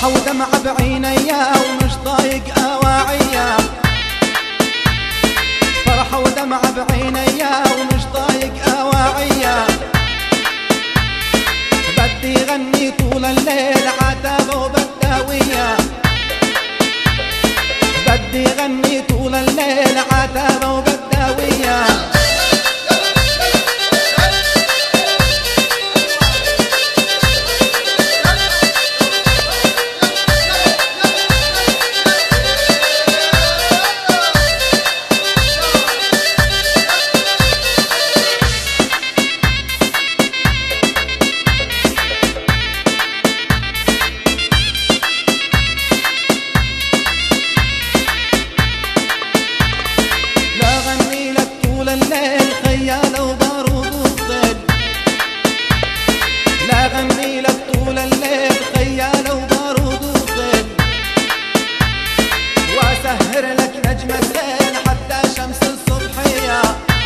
فرحة ودمع بعينيا ومش ضايق أواعيا، فرحة ودمع بعينيا ومش ضايق أواعيا. بدي غني طول الليل عتابة وبداوية، بدي غني طول الليل عتابة وبداوية. الليل خيالة وبارود وظل، لا غني لك طول الليل خيالة وبارود وظل، واسهر لك نجم الليل حتى شمس الصبحية،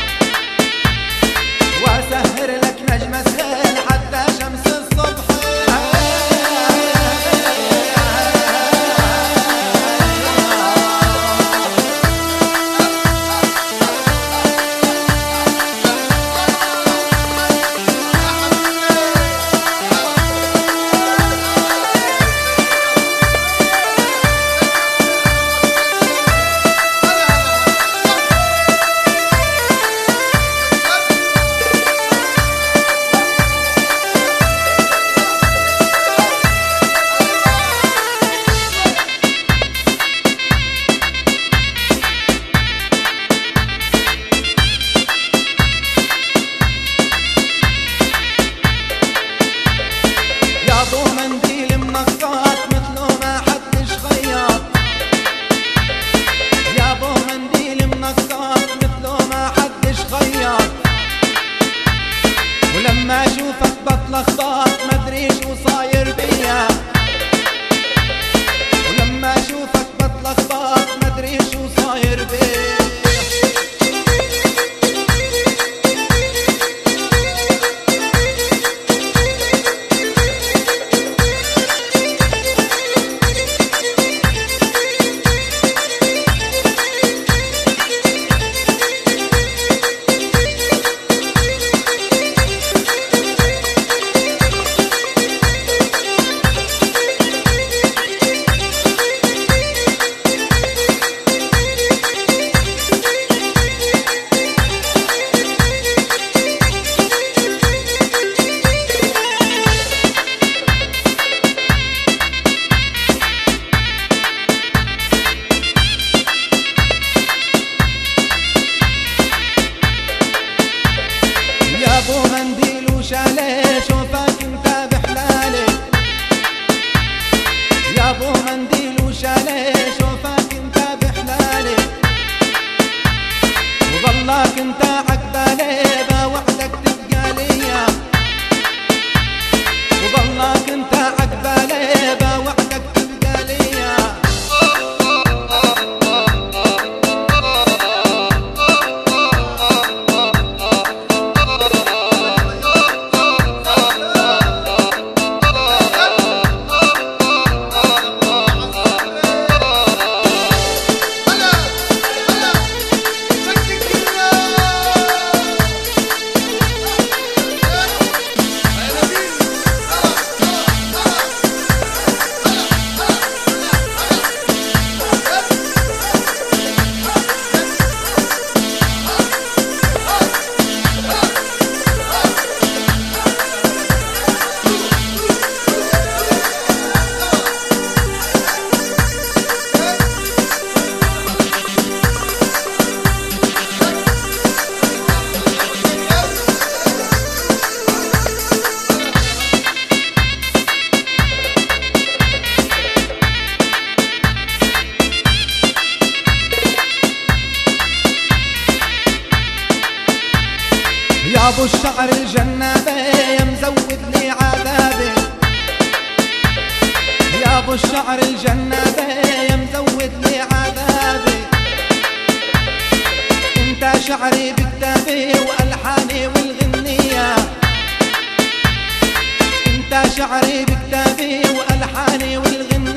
واسهر لك نجم الليل حتى شمس الصبحية. يابو منديل منقط مثله ما حدش خياط، يابو منديل منقط مثله ما حدش خياط، ولما اشوفك بتلخبط مدري شو صاير بيا، ولما اشوفك بتلخبط مدري شو صاير بيا. يابو منديل وشاليه شوفك انت بحلالي، يابو منديل وشاليه شوفك انت بحلالي، وظلك انت عقبالي بوعدك تبقى ليا، وظلك انت عقبالي بوعدك تبقى ليا. يا ابو الشعر الجنابه يا مزود لي عذابي، يا ابو الشعر الجنابه يا مزود لي عذابي. انت شعري بكتابي والحاني والغنيه، انت شعري بكتابي والحاني والغنيه.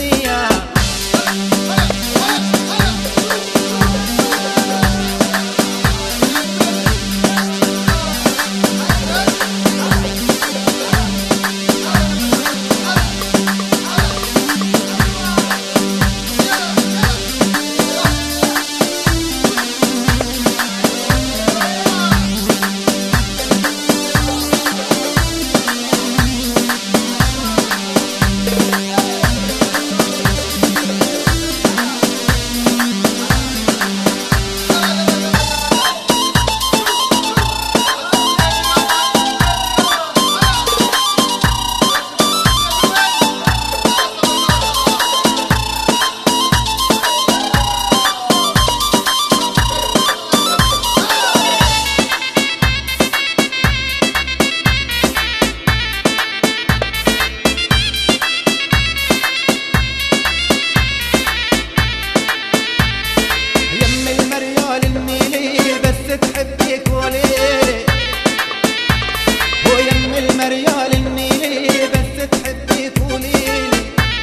ريال النيلي بس تحبي تقوليلي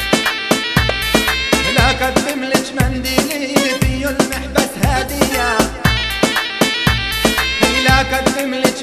لا قدم لك منديلي في المحبس هدية لا قدم لك